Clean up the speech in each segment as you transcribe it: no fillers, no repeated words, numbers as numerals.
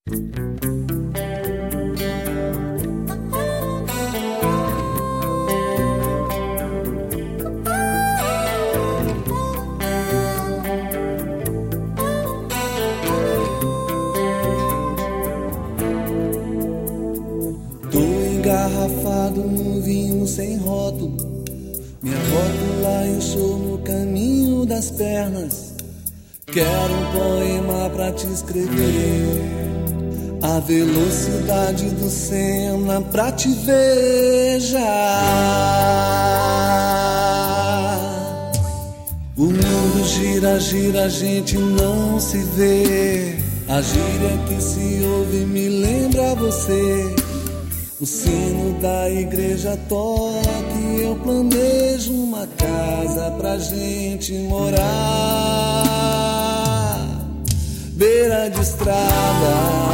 Tô engarrafado num vinho sem rótulo. Minha rótula inchou no caminho das pernas. Quero um poema pra te escrever. A velocidade do Senna pra te ver já. O mundo gira, gira, a gente não se vê. A gíria que se ouve me lembra você. O sino da igreja toca e eu planejo uma casa pra gente morar. Beira de estrada,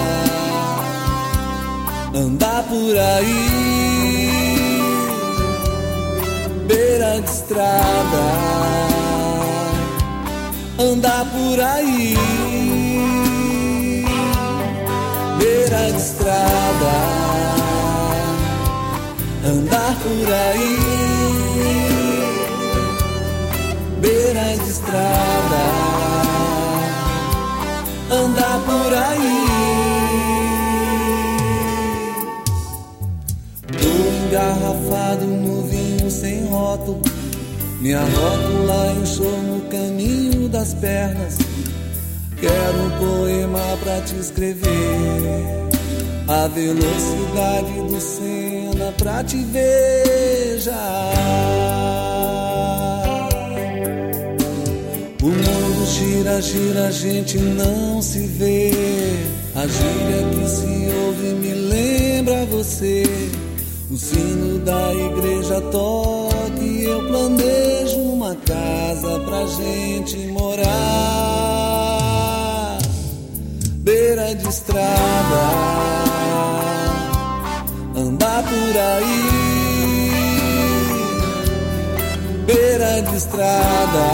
andar por aí. Beira de estrada, andar por aí. Beira de estrada, andar por aí. Beira de estrada, andar por aí. Tô engarrafado no vinho sem rótulo. Minha rótula inchou no caminho das pernas. Quero um poema pra te escrever. A velocidade do Senna pra te ver já. O mundo gira, gira, a gente não se vê. A gíria que se ouve me lembra você. O sino da igreja toca e eu planejo uma casa pra gente morar. Beira de estrada, andar por aí. Beira de estrada,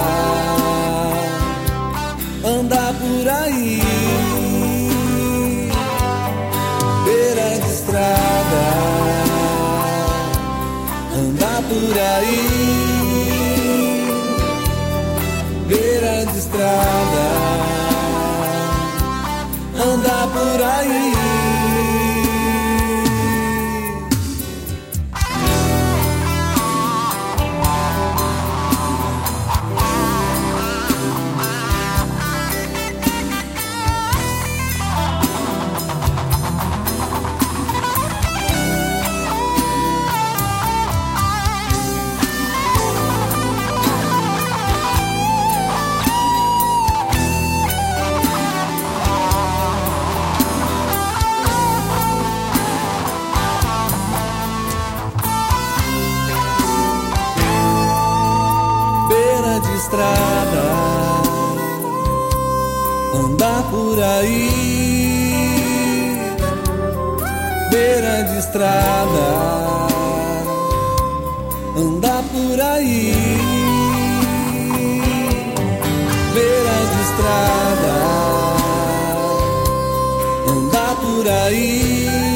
andar por aí. Beira de estrada, andar por aí. Beira de estrada, andar por aí. Estrada, andar por aí. Beira de estrada, andar por aí. Beira de estrada, andar por aí.